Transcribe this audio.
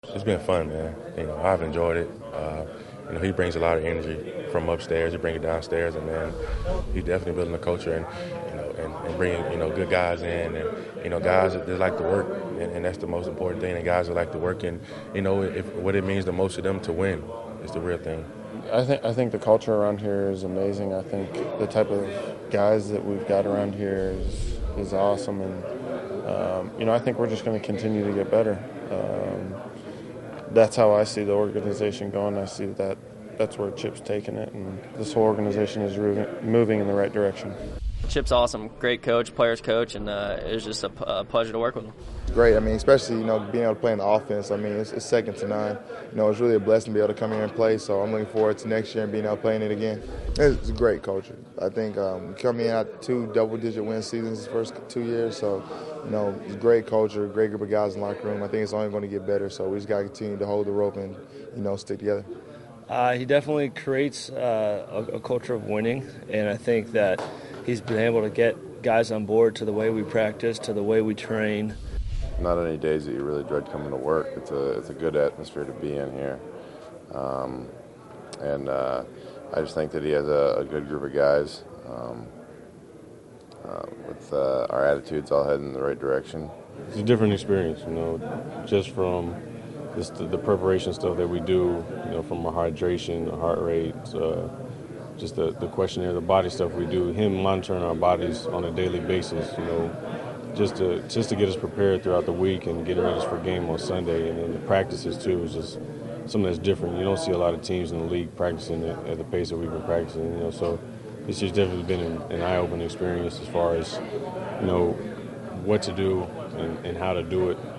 It's been fun, man. I've enjoyed it. He brings a lot of energy from upstairs. He brings it downstairs, and man, he's definitely building a culture and bringing good guys in, and guys that like to work, and that's the most important thing. And guys that like to work, and if what it means the most to them to win is the real thing. I think the culture around here is amazing. I think the type of guys that we've got around here is awesome, and I think we're just going to continue to get better. That's how I see the organization going. I see that's where Chip's taking it, and this whole organization is moving in the right direction. Chip's awesome, great coach, players coach, and it was just a pleasure to work with him. Great. I mean, especially, being able to play in the offense. I mean, it's second to none. It's really a blessing to be able to come here and play, so I'm looking forward to next year and being able to play in it again. It's a great culture. I think coming in at 2 double-digit win seasons the first 2 years, so, it's a great culture, great group of guys in the locker room. I think it's only going to get better, so we just got to continue to hold the rope and, stick together. He definitely creates a culture of winning, and I think that he's been able to get guys on board to the way we practice, to the way we train. Not any days that you really dread coming to work. It's a good atmosphere to be in here. I just think that he has a good group of guys with our attitudes all heading in the right direction. It's a different experience, just from the preparation stuff that we do, from our hydration, our heart rate, just the questionnaire, the body stuff we do, him monitoring our bodies on a daily basis, just to get us prepared throughout the week and getting ready for a game on Sunday, and then the practices too is just something that's different. You don't see a lot of teams in the league practicing at the pace that we've been practicing. So this has definitely been an eye-opening experience as far as what to do and how to do it.